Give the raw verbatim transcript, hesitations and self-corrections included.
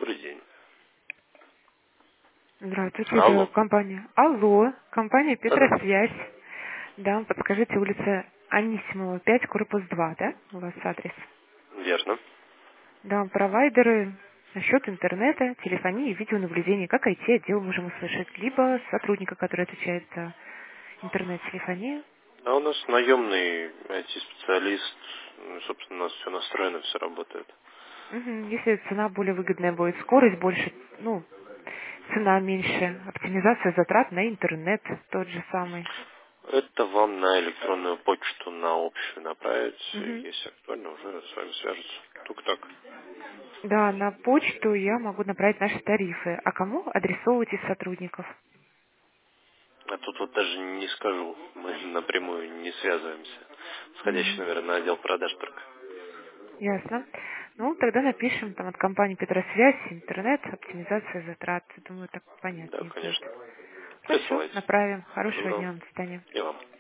Добрый день. Здравствуйте, это Алло. компания. Алло, компания Да-да. Петросвязь. Да, подскажите, улица Анисимова, пять, корпус два, да? У вас адрес. Верно. Да, провайдеры насчет интернета, телефонии и видеонаблюдения. Как ай ти-отдел можем услышать? Либо сотрудника, который отвечает за интернет-телефонию. А у нас наемный ай ти-специалист. Ну, собственно, у нас все настроено, все работает. Мгм. Если цена более выгодная будет, скорость больше, ну, цена меньше, оптимизация затрат на интернет тот же самый. Это вам на электронную почту на общую направить. И Мгм. если актуально, уже с вами свяжутся. Только так. Да, на почту я могу направить наши тарифы. А кому адресовывать из сотрудников? А тут вот даже не скажу. Мы напрямую не связываемся. Сходящий, Мгм. наверное, на отдел продаж только. Ясно. Ну, тогда напишем там от компании Петросвязь, интернет, оптимизация затрат. Думаю, так Да, понятнее будет. конечно. Хорошо, Присылайте. направим. Всего Хорошего доброго. дня, до свидания. И вам.